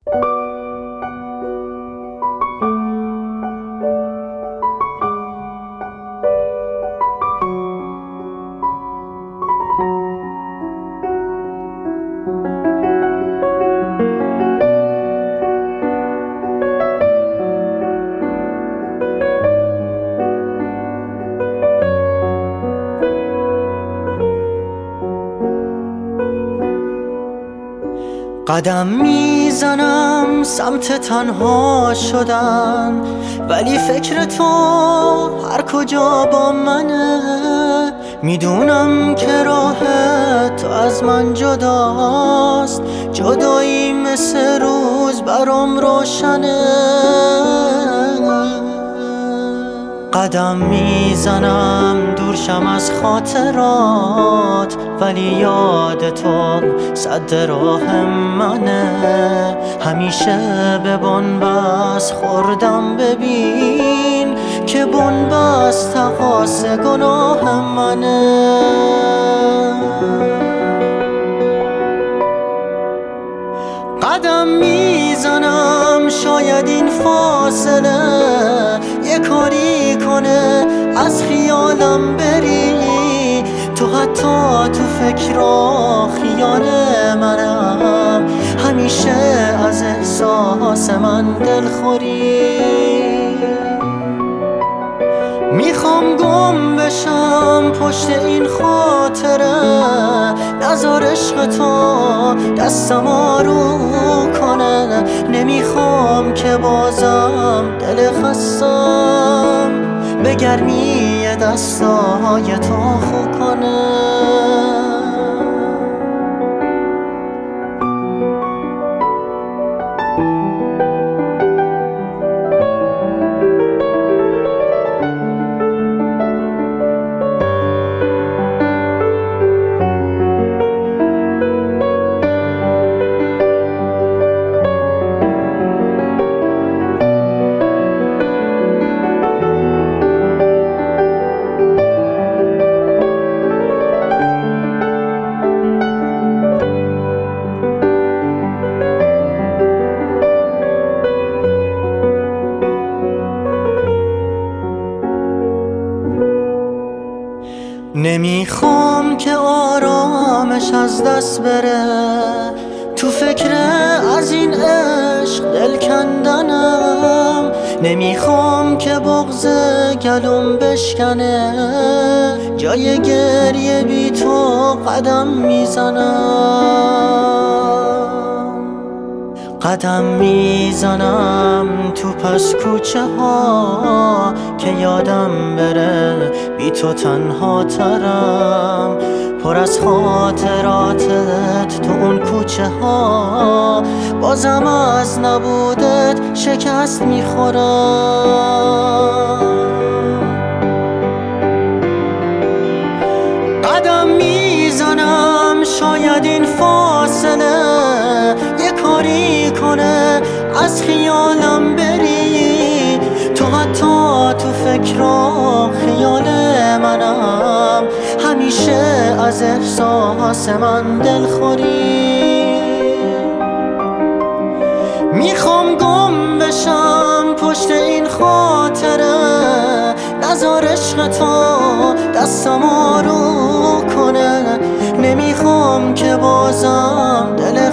قدم میزنم سمت تنها شدن، ولی فکر تو هر کجا با منه. میدونم که راه تو از من جداست، جدایی مثل روز برام روشنه. قدم میزنم دورشم از خاطرات، ولی یاد تو صد راه منه. همیشه به بنبست خوردم، ببین که بنبست تقاص گناه منه. قدم میزنم شاید این فاصله یه کاری کنه از خیالم بری. تو حتی تو فکر و خیال منم، همیشه از احساس من دلخوری. میخوام گم بشم پشت این خاطره، نذار عشق تو دستم آروم کنه. نمیخوام که بازم دل خستم به گرمی دستای تو خو کنه. نمیخوام که آرامش از دست بره، تو فکر از این عشق دل کندنم. نمیخوام که بغض گلوم بشکنه، جای گریه بی تو قدم میزنم. قدم میزنم تو پس کوچه ها که یادم بره بی تو تنها ترم. پر از خاطراتت تو اون کوچه ها، بازم از نبودت شکست میخورم. قدم میزنم شاید این فاصله یه کاری کنه از خیالم بری. تو حتی تو فکر و خیال منم، همیشه از احساس من دلخوری. میخوام گم بشم پشت این خاطره، نذار عشق تو دستم آروم کنه. نمیخوام که بازم دل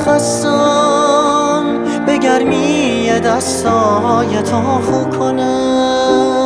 خستم به گرمی دستای تو خو کنه.